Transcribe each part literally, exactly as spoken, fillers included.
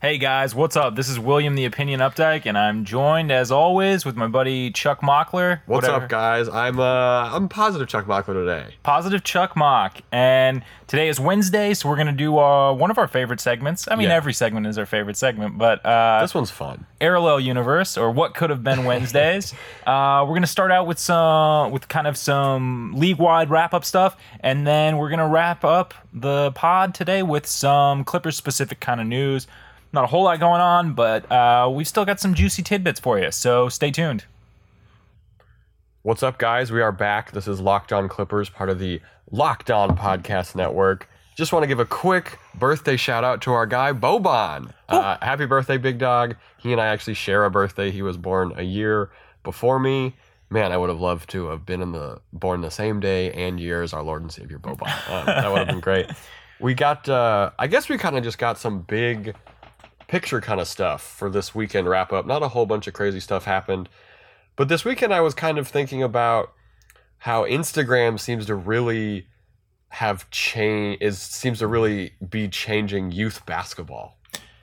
Hey guys, what's up? This is William the Opinion Updike, and I'm joined as always with my buddy Chuck Mockler. What's whatever. up, guys? I'm uh I'm positive Chuck Mockler today. Positive Chuck Mock, and today is Wednesday, so we're gonna do uh, one of our favorite segments. I mean, Yeah. every segment is our favorite segment, but uh, This one's fun. Parallel Universe, or what could have been Wednesdays. uh, we're gonna start out with some, with kind of some league-wide wrap-up stuff, and then we're gonna wrap up the pod today with some Clippers-specific kind of news. Not a whole lot going on, but uh, we've still got some juicy tidbits for you, so stay tuned. What's up, guys? We are back. This is Locked On Clippers, part of the Locked On Podcast Network. Just want to give a quick birthday shout out to our guy Boban. Uh, happy birthday, big dog. He and I actually share a birthday. He was born a year before me. Man, I would have loved to have been in the born the same day and year as our Lord and Savior Boban. Uh, that would have been great. We got, uh, I guess we kind of just got some big picture kind of stuff for this weekend wrap up. Not a whole bunch of crazy stuff happened, but this weekend I was kind of thinking about how Instagram seems to really have change is seems to really be changing youth basketball.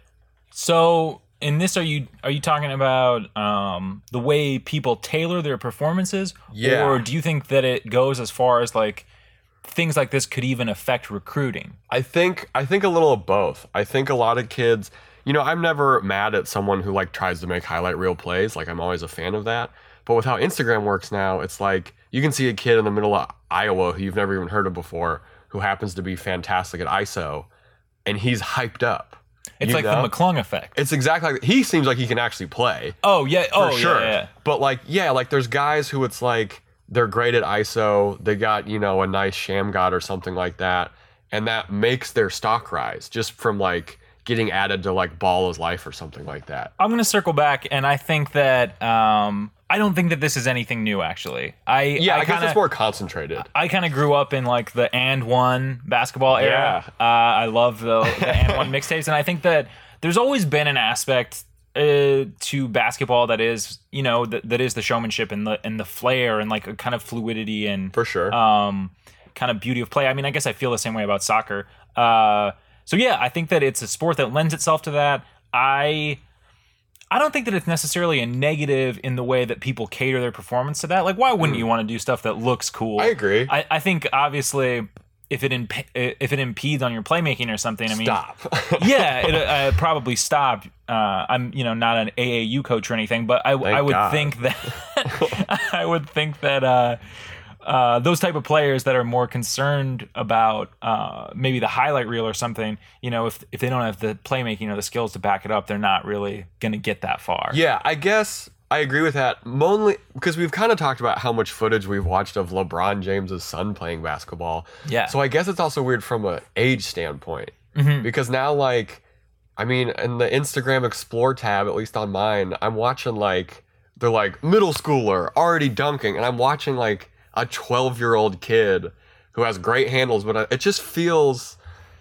So, in this, are you are you talking about um, the way people tailor their performances, Yeah. or do you think that it goes as far as like things like this could even affect recruiting? I think I think a little of both. I think a lot of kids, you know, I'm never mad at someone who like tries to make highlight reel plays. Like I'm always a fan of that. But with how Instagram works now, it's like you can see a kid in the middle of Iowa who you've never even heard of before, who happens to be fantastic at I S O, and he's hyped up. It's You like know? the McClung effect. It's exactly like he seems like he can actually play. oh yeah, For oh sure. yeah, yeah. But like, yeah, like there's guys who it's like they're great at I S O. They got, you know, a nice sham god or something like that. And that makes their stock rise just from like getting added to like Ball is Life or something like that. I'm gonna circle back, and I think that um, I don't think that this is anything new. Actually, I Yeah, I, I guess kinda, it's more concentrated. I kind of grew up in like the and one basketball era. Uh, I love the, the and one mixtapes, and I think that there's always been an aspect uh, to basketball that is, you know, that, that is the showmanship and the and the flair and like a kind of fluidity and For sure. um, kind of beauty of play. I mean, I guess I feel the same way about soccer. Uh, so yeah, I think that it's a sport that lends itself to that. I. I don't think that it's necessarily a negative in the way that people cater their performance to that. Like, why wouldn't you want to do stuff that looks cool? I agree. I, I think obviously, if it imp- if it impedes on your playmaking or something, I mean, Stop. yeah, it uh, probably stop. Uh, I'm you know not an A A U coach or anything, but I I would God. think that I would think that. Uh, Uh, those type of players that are more concerned about uh, maybe the highlight reel or something, you know, if if they don't have the playmaking or the skills to back it up, they're not really going to get that far. Yeah, I guess I agree with that. Mainly because we've kind of talked about how much footage we've watched of LeBron James's son playing basketball. Yeah. So I guess it's also weird from an age standpoint. Mhm. Because now, like, I mean, in the Instagram Explore tab, at least on mine, I'm watching, like, they're like, middle schooler, already dunking. And I'm watching, like, a twelve-year-old kid who has great handles, but it just feels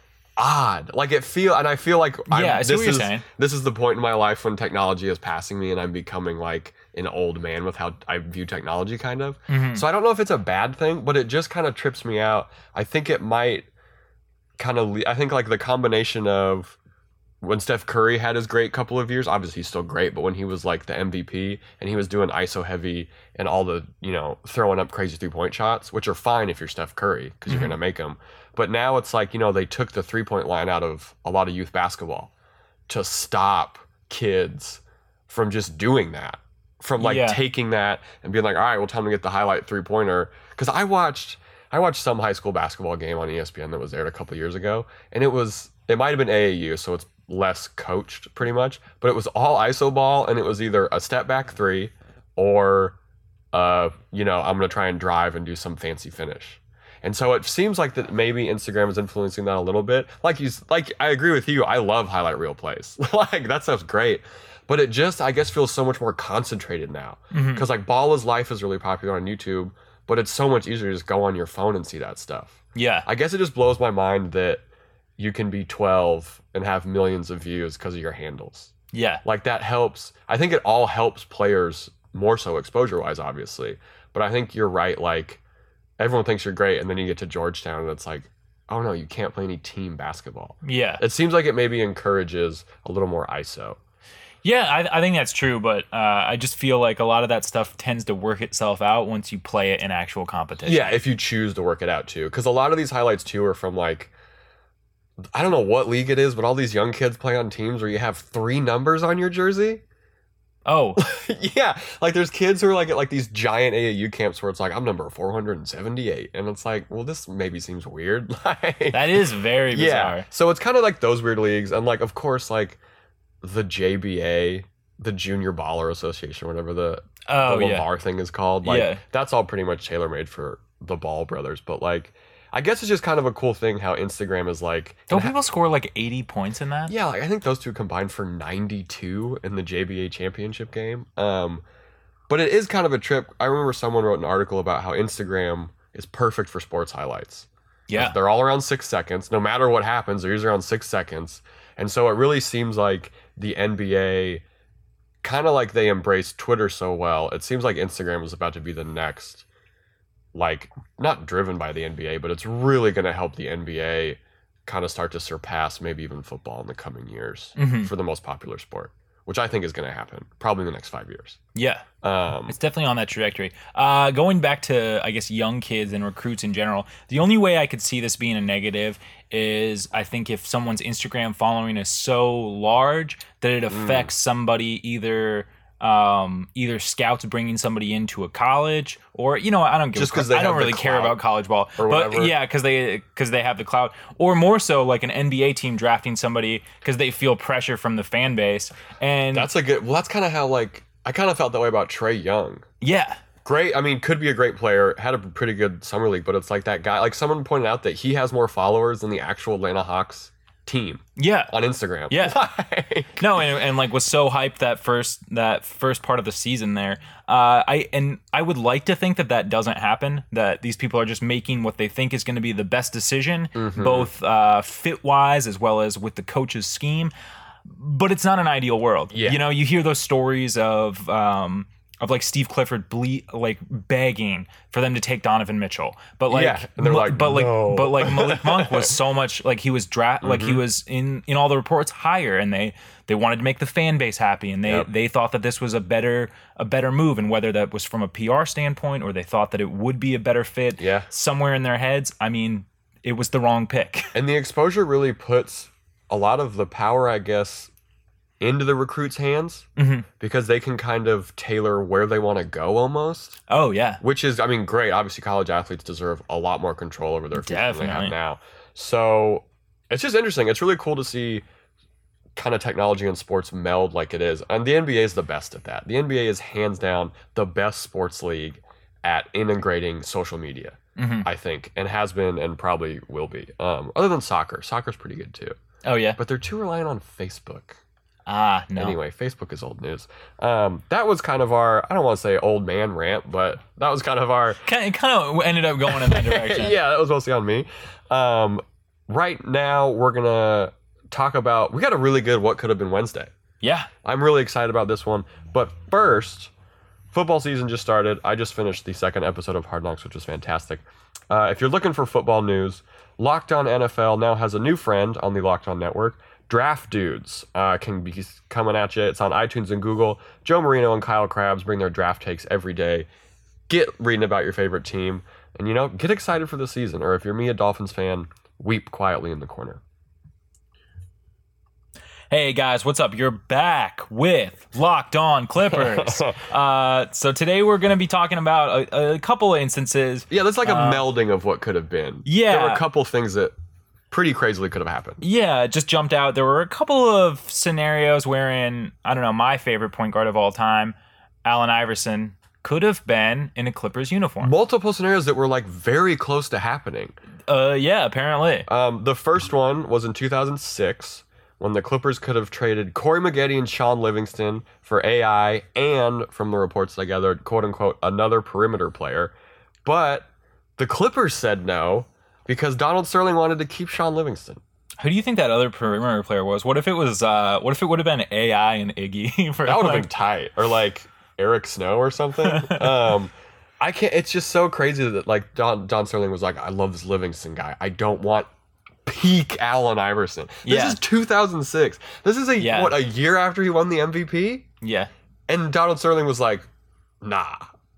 odd. Like, it feel, and I feel like I'm, Yeah, I see this what you're is saying. this is the point in my life when technology is passing me and I'm becoming, like, an old man with how I view technology, kind of. Mm-hmm. So I don't know if it's a bad thing, but it just kind of trips me out. I think it might kind of, I think, like, the combination of when Steph Curry had his great couple of years, obviously he's still great, but when he was like the M V P and he was doing I S O heavy and all the, you know, throwing up crazy three-point shots, which are fine if you're Steph Curry because you're Mhm. going to make them. But now it's like, you know, they took the three-point line out of a lot of youth basketball to stop kids from just doing that, from like Yeah. taking that and being like, all right, well, time to get the highlight three-pointer. Because I watched, I watched some high school basketball game on E S P N that was aired a couple years ago, and it was, it might have been A A U, so it's less coached pretty much, but it was all I S O ball, and it was either a step back three or uh you know, I'm gonna try and drive and do some fancy finish. And so it seems like that maybe Instagram is influencing that a little bit. Like you, like I agree with you, I love highlight reel plays. Like that stuff's great, but it just, I guess, feels so much more concentrated now because Mhm. like Ball is Life is really popular on YouTube, but it's so much easier to just go on your phone and see that stuff. Yeah. I guess it just blows my mind that you can be twelve and have millions of views because of your handles. Yeah. Like that helps. I think it all helps players more so exposure wise, obviously. But I think you're right. Like everyone thinks you're great, and then you get to Georgetown, and it's like, oh no, you can't play any team basketball. Yeah. It seems like it maybe encourages a little more I S O. Yeah, I, I think that's true, but uh, I just feel like a lot of that stuff tends to work itself out once you play it in actual competition. Yeah, if you choose to work it out too. Because a lot of these highlights too are from like, I don't know what league it is, but all these young kids play on teams where you have three numbers on your jersey. Oh. Yeah, like there's kids who are like at like these giant A A U camps where it's like, I'm number four hundred seventy-eight. And it's like, well, this maybe seems weird. Like, that is very bizarre. Yeah, so it's kind of like those weird leagues. And like, of course, like the J B A, the Junior Baller Association, whatever the, oh, the yeah. Lamar thing is called. Like, yeah. that's all pretty much tailor-made for the Ball brothers. But like, I guess it's just kind of a cool thing how Instagram is like... Don't people score like eighty points in that? Yeah, like I think those two combined for ninety-two in the J B A championship game. Um, but it is kind of a trip. I remember someone wrote an article about how Instagram is perfect for sports highlights. Yeah. They're all around six seconds. No matter what happens, they're usually around six seconds. And so it really seems like the N B A, kind of like they embraced Twitter so well, it seems like Instagram is about to be the next, like, not driven by the N B A, but it's really going to help the N B A kind of start to surpass maybe even football in the coming years mm-hmm. for the most popular sport, which I think is going to happen probably in the next five years. Yeah. Um, it's definitely on that trajectory. Uh, going back to, I guess, young kids and recruits in general, the only way I could see this being a negative is I think if someone's Instagram following is so large that it affects mm. somebody either... Um, either scouts bringing somebody into a college, or you know, I don't give just because I don't really care about college ball, or but whatever. yeah, because they because they have the clout, or more so like an N B A team drafting somebody because they feel pressure from the fan base, and that's a good. Well, that's kind of how like I kind of felt that way about Trae Young. Yeah, great. I mean, could be a great player. Had a pretty good summer league, but it's like that guy. Like someone pointed out that he has more followers than the actual Atlanta Hawks team. Yeah, on Instagram. Yeah, like. no, and, and like was so hyped that first that first part of the season there. Uh, I and I would like to think that that doesn't happen. That these people are just making what they think is going to be the best decision, mm-hmm. both uh, fit wise as well as with the coach's scheme. But it's not an ideal world. Yeah. You know, you hear those stories of. Um, Of like Steve Clifford ble- like begging for them to take Donovan Mitchell, but like, yeah, and they're like, but like, no. but like Malik Monk was so much like he was dra- mm-hmm. like he was in in all the reports higher, and they they wanted to make the fan base happy, and they yep. they thought that this was a better a better move, and whether that was from a P R standpoint or they thought that it would be a better fit, yeah. somewhere in their heads, I mean, it was the wrong pick. And the exposure really puts a lot of the power, I guess, into the recruits' hands mm-hmm. because they can kind of tailor where they want to go almost. Oh, yeah. Which is, I mean, great. Obviously, college athletes deserve a lot more control over their future than they have now. So it's just interesting. It's really cool to see kind of technology and sports meld like it is. And the N B A is the best at that. The N B A is hands down the best sports league at integrating social media, mm-hmm. I think, and has been and probably will be. Um, other than soccer. Soccer's pretty good too. Oh, yeah. But they're too reliant on Facebook. Ah, no. Anyway, Facebook is old news. Um, that was kind of our, I don't want to say old man rant, but that was kind of our... It kind of ended up going in that direction. Yeah, that was mostly on me. Um, right now, we're going to talk about... We got a really good What Could Have Been Wednesday. Yeah. I'm really excited about this one. But first, football season just started. I just finished the second episode of Hard Knocks, which was fantastic. Uh, if you're looking for football news, Locked On N F L now has a new friend on the Locked On Network. Draft Dudes uh, can be coming at you. It's on iTunes and Google. Joe Marino and Kyle Krabs bring their draft takes every day. Get reading about your favorite team. And, you know, get excited for the season. Or if you're me, a Dolphins fan, weep quietly in the corner. Hey, guys, what's up? You're back with Locked On Clippers. uh, so today we're going to be talking about a, a couple of instances. Yeah, that's like a uh, melding of what could have been. Yeah. There were a couple things that... pretty crazily could have happened. Yeah, it just jumped out. There were a couple of scenarios wherein, I don't know, my favorite point guard of all time, Allen Iverson, could have been in a Clippers uniform. Multiple scenarios that were like very close to happening. Uh, yeah, apparently. Um, the first one was in two thousand six when the Clippers could have traded Corey Maggette and Sean Livingston for A I and, from the reports I gathered, quote unquote, another perimeter player. But the Clippers said no, because Donald Sterling wanted to keep Sean Livingston. Who do you think that other perimeter player was? What if it was? Uh, what if it would have been A I and Iggy? For that would have like... been tight, or like Eric Snow or something. um, I can't. It's just so crazy that like Don Don Sterling was like, I love this Livingston guy. I don't want peak Allen Iverson. This Yeah. is two thousand six. This is a Yeah. what a year after he won the M V P, Yeah. and Donald Sterling was like, "Nah."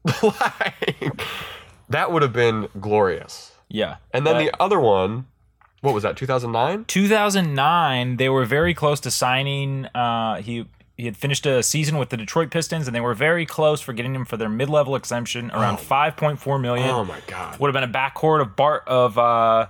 Like, that would have been glorious. Yeah. And then But the other one, what was that? two thousand nine? two thousand nine, they were very close to signing. Uh, he he had finished a season with the Detroit Pistons, and they were very close for getting him for their mid-level exemption, around Oh. five point four million. Oh my god. Would have been a backcourt of Bart of. Uh,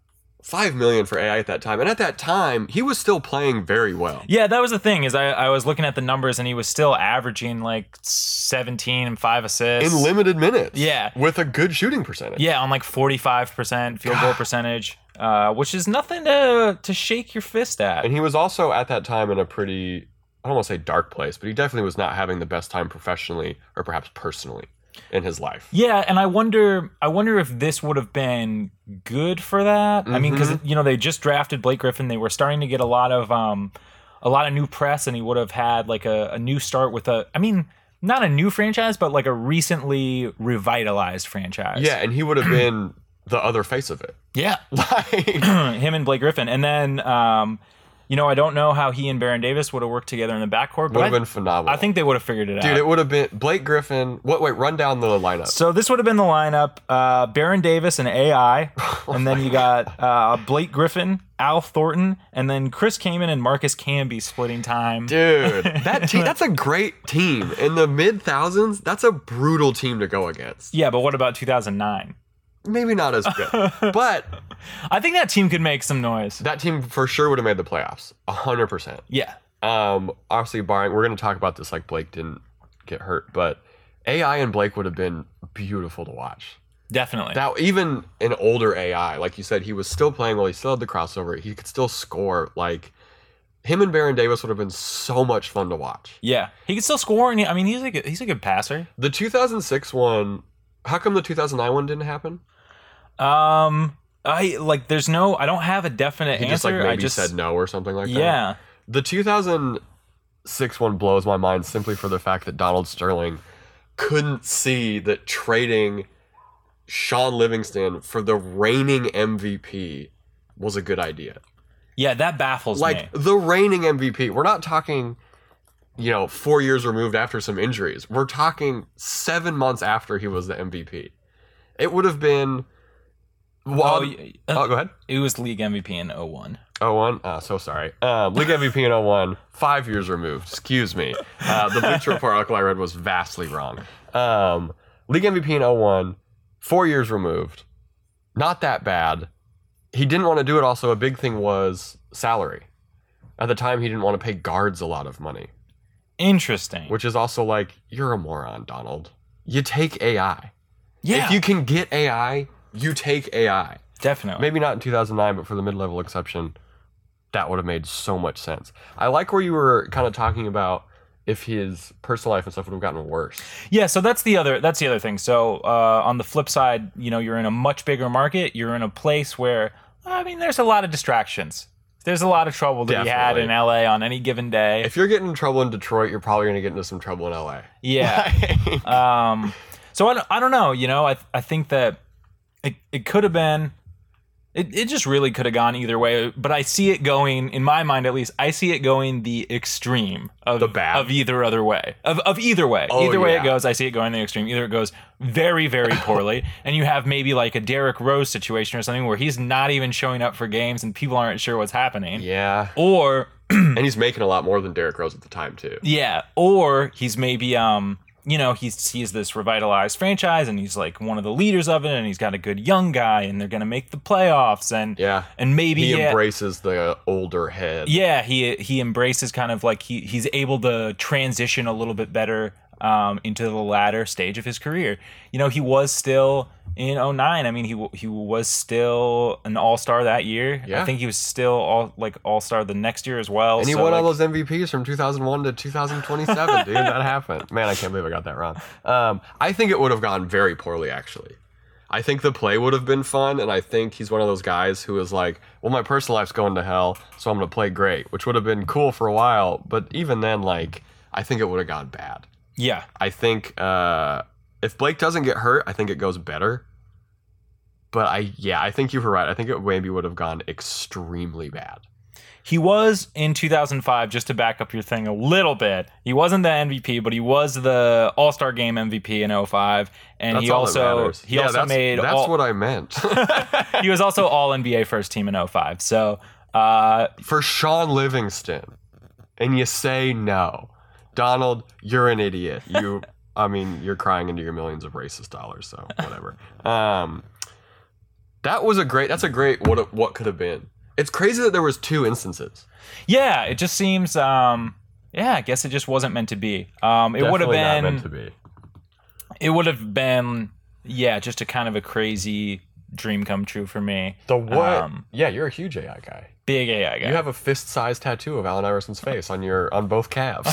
Five million for A I at that time, and at that time he was still playing very well. yeah, that was the thing. Is I, I was looking at the numbers, and he was still averaging like seventeen and five assists In limited minutes. Yeah. With a good shooting percentage. Yeah, on like forty-five percent field goal percentage, uh, which is nothing to to shake your fist at. And he was also at that time in a pretty, I don't want to say dark place, but he definitely was not having the best time professionally or perhaps personally in his life. Yeah, and I wonder, I wonder if this would have been good for that. I mean, because Mm-hmm. you know they just drafted Blake Griffin, they were starting to get a lot of, um, a lot of new press, and he would have had like a, a new start with a, I mean, not a new franchise, but like a recently revitalized franchise. Yeah, and he would have been the other face of it. yeah, Like, him and Blake Griffin, and then, um, you know, I don't know how he and Baron Davis would have worked together in the backcourt, would but have I, been phenomenal. I think they would have figured it Dude, out. it would have been Blake Griffin. What? Wait, run down the lineup. So this would have been the lineup: uh, Baron Davis and A I, and then you got uh, Blake Griffin, Al Thornton, and then Chris Kaman and Marcus Camby splitting time. Dude, that team—that's a great team in the mid thousands. That's a brutal team to go against. Yeah, but what about two thousand nine? Maybe not as good, but I think that team could make some noise. that team for sure would have made the playoffs, a hundred percent. Yeah, Um, obviously, barring we're going to talk about this like Blake didn't get hurt, but A I and Blake would have been beautiful to watch. definitely. That even an older A I, like you said, he was still playing well. He still had the crossover. He could still score. Like him and Baron Davis would have been so much fun to watch. yeah, he can still score, and he, I mean, he's a good, he's a good passer. The two thousand six one, how come the two thousand nine one didn't happen? Um, I like. There's no. I don't have a definite He answer. just like maybe I just said no or something like that. Yeah. The two thousand six one blows my mind simply for the fact that Donald Sterling couldn't see that trading Sean Livingston for the reigning M V P was a good idea. Yeah, that baffles Like me. the reigning M V P. We're not talking, you know, four years removed after some injuries. We're talking seven months after he was the M V P. It would have been. Well, Oh, oh, y- uh, go ahead. It was league M V P in oh one. oh one? Oh, so sorry. Um, League M V P in oh one, five years removed. Excuse me. Uh, the Bleacher Report article I read was vastly wrong. Um, League M V P in oh one, four years removed. Not that bad. He didn't want to do it. Also, a big thing was salary. At the time, he didn't want to pay guards a lot of money, Interesting. which is also like, you're a moron, Donald. You take A I. Yeah, If you can get A I, you take A I. definitely. Maybe not in two thousand nine, but for the mid-level exception, that would have made so much sense. I like where you were kind of talking about if his personal life and stuff would have gotten worse. Yeah, so that's the other that's the other thing. So uh, on the flip side, you know, you're in a much bigger market. You're in a place where I mean, there's a lot of distractions. There's a lot of trouble to be had Definitely. in L A on any given day. If you're getting in trouble in Detroit, you're probably going to get into some trouble in L A. Yeah. um. So I don't, I don't know. You know, I I think that it it could have been. It, it just really could have gone either way, but I see it going, in my mind at least, I see it going the extreme of The bad. of either other way. Of of either way. Oh, either way yeah. it goes, I see it going the extreme. Either it goes very, very poorly, and you have maybe like a Derrick Rose situation or something where he's not even showing up for games and people aren't sure what's happening. Yeah. Or And he's making a lot more than Derrick Rose at the time, too. yeah, or he's maybe um you know, he sees this revitalized franchise and he's like one of the leaders of it and he's got a good young guy and they're going to make the playoffs and Yeah. and maybe He yeah, embraces the older head. yeah, he he embraces kind of like he he's able to transition a little bit better um into the latter stage of his career. You know, he was still in oh nine. I mean, he w- he was still an all-star that year. Yeah. I think he was still all like all-star the next year as well. And he So, won all like, those M V Ps from two thousand one to two thousand twenty-seven, dude. That happened. Man, I can't believe I got that wrong. Um, I think it would have gone very poorly, actually. I think the play would have been fun, and I think he's one of those guys who is like, well, my personal life's going to hell, so I'm going to play great, which would have been cool for a while. But even then, like, I think it would have gone bad. yeah. I think uh, if Blake doesn't get hurt, I think it goes better. But I, yeah, I think you were right. I think it maybe would have gone extremely bad. He was in two thousand five, just to back up your thing a little bit. He wasn't the M V P, but he was the All-Star Game M V P in oh five, and That's he all that also matters. he Yeah, also that's, made That's all, what I meant. he was also All N B A First Team in oh five. So uh, For Sean Livingston, and you say no, Donald, you're an idiot. You, I mean, you're crying into your millions of racist dollars. So whatever. Um, that was a great. That's a great. What it- what could have been. It's crazy that there was two instances. yeah, it just seems. Um, yeah, I guess it just wasn't meant to be. Um, it would have Definitely been not meant to be. It would have been, yeah, just a kind of a crazy dream come true for me. The what? Um, yeah, you're a huge A I guy. Big A I guy. You have a fist-sized tattoo of Allen Iverson's face on your on both calves.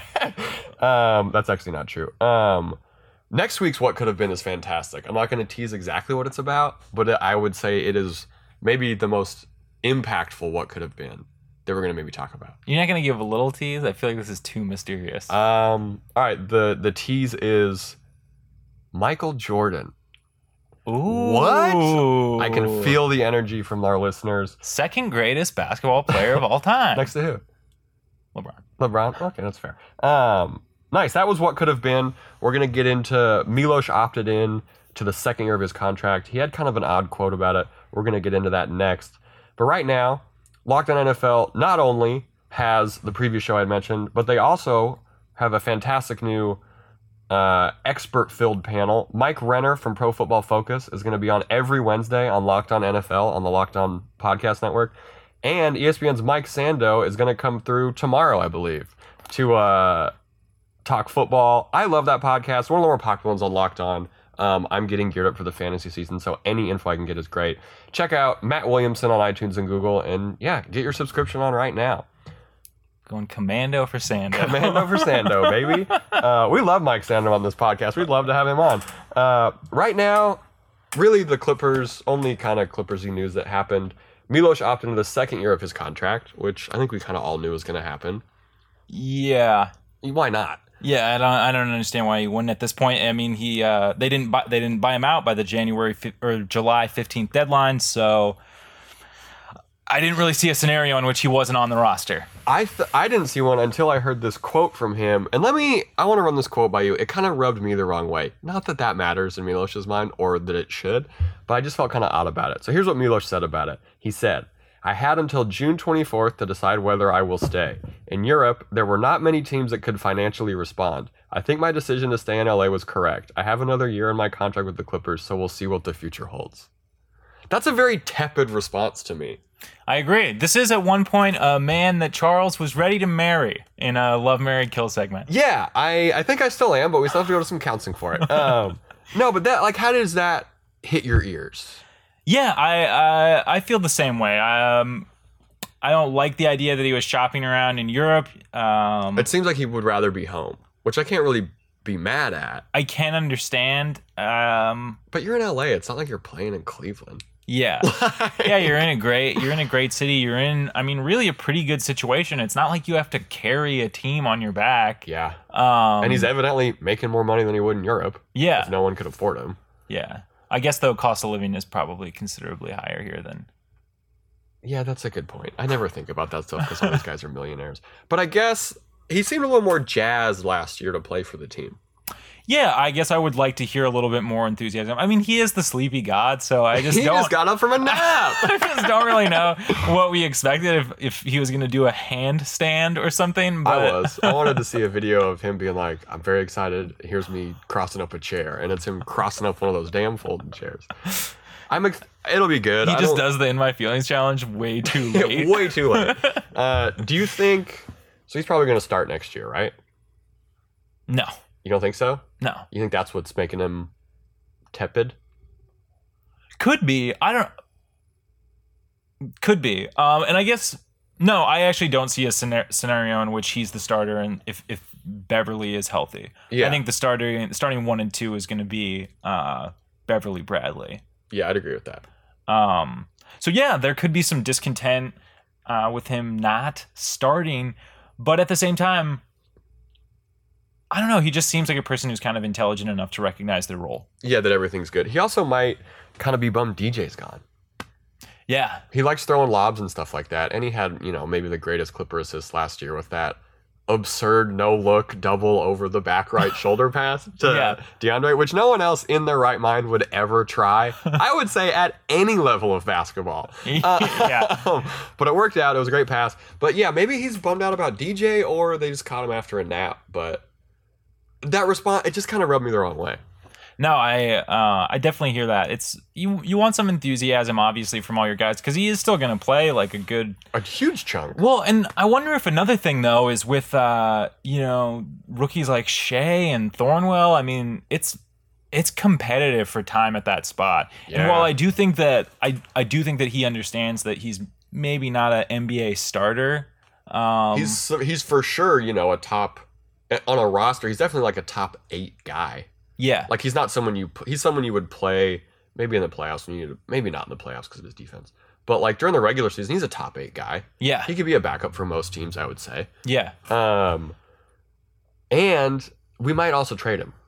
um, that's actually not true. Um, next week's What Could Have Been is fantastic. I'm not going to tease exactly what it's about, but I would say it is maybe the most impactful What Could Have Been that we're going to maybe talk about. You're not going to give a little tease? I feel like this is too mysterious. Um, all right, the the tease is Michael Jordan. Ooh. What? I can feel the energy from our listeners. Second greatest basketball player of all time. Next to who? LeBron. LeBron? Okay, that's fair. Um, nice. That was What Could Have Been. We're going to get into Milos opted in to the second year of his contract. He had kind of an odd quote about it. We're going to get into that next. But right now, Locked On N F L not only has the previous show I had mentioned, but they also have a fantastic new uh, expert-filled panel. Mike Renner from Pro Football Focus is going to be on every Wednesday on Locked On N F L on the Locked On Podcast Network. And E S P N's Mike Sando is going to come through tomorrow, I believe, to uh, talk football. I love that podcast. One of the more popular ones on Locked On. Um, I'm getting geared up for the fantasy season, so any info I can get is great. Check out Matt Williamson on iTunes and Google, and yeah, get your subscription on right now. Going commando for Sando. Commando for Sando, baby. Uh, we love Mike Sando on this podcast. We'd love to have him on. Uh, right now, really the Clippers, only kind of Clippersy news that happened. Milos opted into the second year of his contract, which I think we kind of all knew was going to happen. Yeah. Why not? Yeah, I don't. I don't understand why he wouldn't at this point. I mean, he uh, they didn't buy they didn't buy him out by the January fi- or July fifteenth deadline, so I didn't really see a scenario in which he wasn't on the roster. I th- I didn't see one until I heard this quote from him. And let me, I want to run this quote by you. It kind of rubbed me the wrong way. Not that that matters in Milos's mind or that it should, but I just felt kind of odd about it. So here's what Milos said about it. He said, I had until June twenty-fourth to decide whether I will stay. In Europe, there were not many teams that could financially respond. I think my decision to stay in L A was correct. I have another year in my contract with the Clippers, so we'll see what the future holds. That's a very tepid response to me. I agree. This is at one point a man that Charles was ready to marry in a Love, Marry, Kill segment. Yeah, I, I think I still am, but we still have to go to some counseling for it. Um, no, but that, like, how does that hit your ears? Yeah, I I, I feel the same way. Um, I don't like the idea that he was shopping around in Europe. Um, It seems like he would rather be home, which I can't really be mad at. I can understand. Um, But you're in L A. It's not like you're playing in Cleveland. yeah, yeah, you're in a great you're in a great city. You're in, I mean, really a pretty good situation. It's not like you have to carry a team on your back. Yeah. Um, And he's evidently making more money than he would in Europe. yeah, If no one could afford him. yeah. I guess though, cost of living is probably considerably higher here than. Yeah, that's a good point. I never think about that stuff because all these guys are millionaires. But I guess he seemed a little more jazzed last year to play for the team. Yeah, I guess I would like to hear a little bit more enthusiasm. I mean, he is the sleepy god, so I just He don't. just got up from a nap. I just don't really know what we expected if, if he was going to do a handstand or something. But I was. I wanted to see a video of him being like, I'm very excited. Here's me crossing up a chair. And it's him crossing up one of those damn folding chairs. I'm. Ex- it'll be good. he I just don't- does the In My Feelings challenge way too late. Way too late. Uh, do you think... So he's probably going to start next year, right? No, You don't think so? no. You think that's what's making him tepid? Could be. I don't. Could be. Um, and I guess no. I actually don't see a scenar- scenario in which he's the starter, and if if Beverly is healthy, Yeah. I think the starter starting one and two is going to be uh, Beverly Bradley. Yeah, I'd agree with that. Um, so yeah, there could be some discontent uh, with him not starting, but at the same time, I don't know. He just seems like a person who's kind of intelligent enough to recognize their role. Yeah, that everything's good. He also might kind of be bummed D J's gone. Yeah. He likes throwing lobs and stuff like that. And he had, you know, maybe the greatest Clipper assist last year with that absurd no-look double over the back right shoulder pass to Yeah. DeAndre, which no one else in their right mind would ever try. I would say at any level of basketball. Yeah. Um, but it worked out. It was a great pass. But yeah, maybe he's bummed out about D J or they just caught him after a nap. But that response, it just kind of rubbed me the wrong way. No, I uh, I definitely hear that. It's you you want some enthusiasm, obviously, from all your guys, because he is still going to play like a good... A huge chunk. Well, and I wonder if another thing, though, is with, uh, you know, rookies like Shea and Thornwell, I mean, it's it's competitive for time at that spot. Yeah. And while I do think that I, I do think that he understands that he's maybe not an N B A starter. Um, He's he's for sure, you know, a top... On a roster, he's definitely like a top eight guy. yeah. Like he's not someone you he's someone you would play maybe in the playoffs when you need to, maybe not in the playoffs because of his defense. But like during the regular season, he's a top eight guy. Yeah. He could be a backup for most teams, I would say. Yeah. Um, and we might also trade him.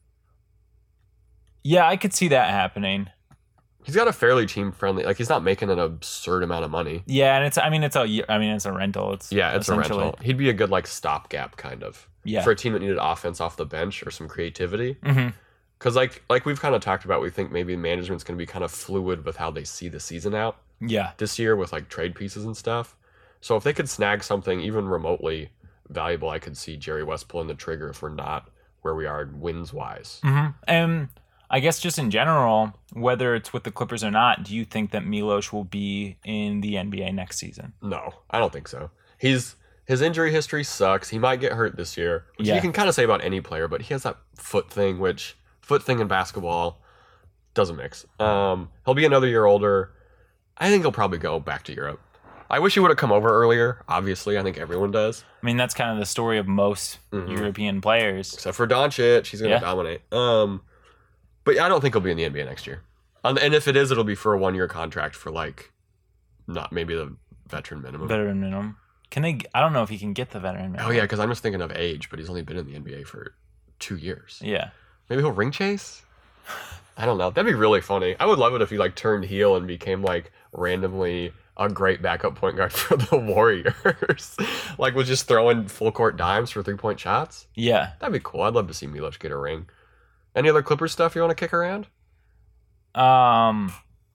Yeah, I could see that happening. He's got a fairly team friendly. Like he's not making an absurd amount of money. Yeah, and it's I mean it's a I mean it's a rental. It's Yeah, it's a essentially- rental. He'd be a good like stopgap kind of Yeah. for a team that needed offense off the bench or some creativity. Mm-hmm. Because like like we've kind of talked about, we think maybe management's going to be kind of fluid with how they see the season out Yeah. this year with like trade pieces and stuff. So if they could snag something even remotely valuable, I could see Jerry West pulling the trigger if we're not where we are wins wise. Mm-hmm. And I guess just in general, whether it's with the Clippers or not, do you think that Milos will be in the N B A next season? No, I don't think so. He's his injury history sucks. He might get hurt this year, which Yeah. you can kind of say about any player, but he has that foot thing, which foot thing in basketball doesn't mix. Um, he'll be another year older. I think he'll probably go back to Europe. I wish he would have come over earlier. Obviously, I think everyone does, I mean, that's kind of the story of most Mhm. European players. except for Doncic. He's going to Yeah. dominate. Um, but I don't think he'll be in the N B A next year. And and if it is, it'll be for a one-year contract for like, not maybe the veteran minimum. Veteran minimum. Can they? I don't know if he can get the veteran minimum. Oh yeah, because I'm just thinking of age, but he's only been in the N B A for two years. Yeah. Maybe he'll ring chase. I don't know. That'd be really funny. I would love it if he like turned heel and became like randomly a great backup point guard for the Warriors. Like was just throwing full court dimes for three point shots. Yeah. That'd be cool. I'd love to see Milos get a ring. Any other Clippers stuff you want to kick around? Um.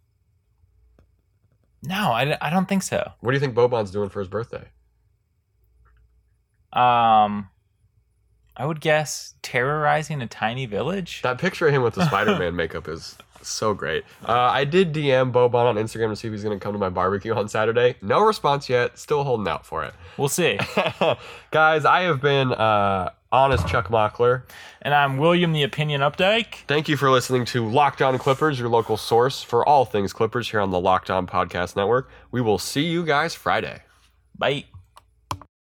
No, I, I don't think so. What do you think Boban's doing for his birthday? Um, I would guess terrorizing a tiny village. That picture of him with the Spider-Man makeup is so great. Uh, I did D M Boban on Instagram to see if he's going to come to my barbecue on Saturday. No response yet. Still holding out for it. We'll see. Guys, I have been uh, Honest Chuck Mockler. And I'm William the Opinion Updike. Thank you for listening to Locked On Clippers, your local source for all things Clippers here on the Locked On Podcast Network. We will see you guys Friday. Bye.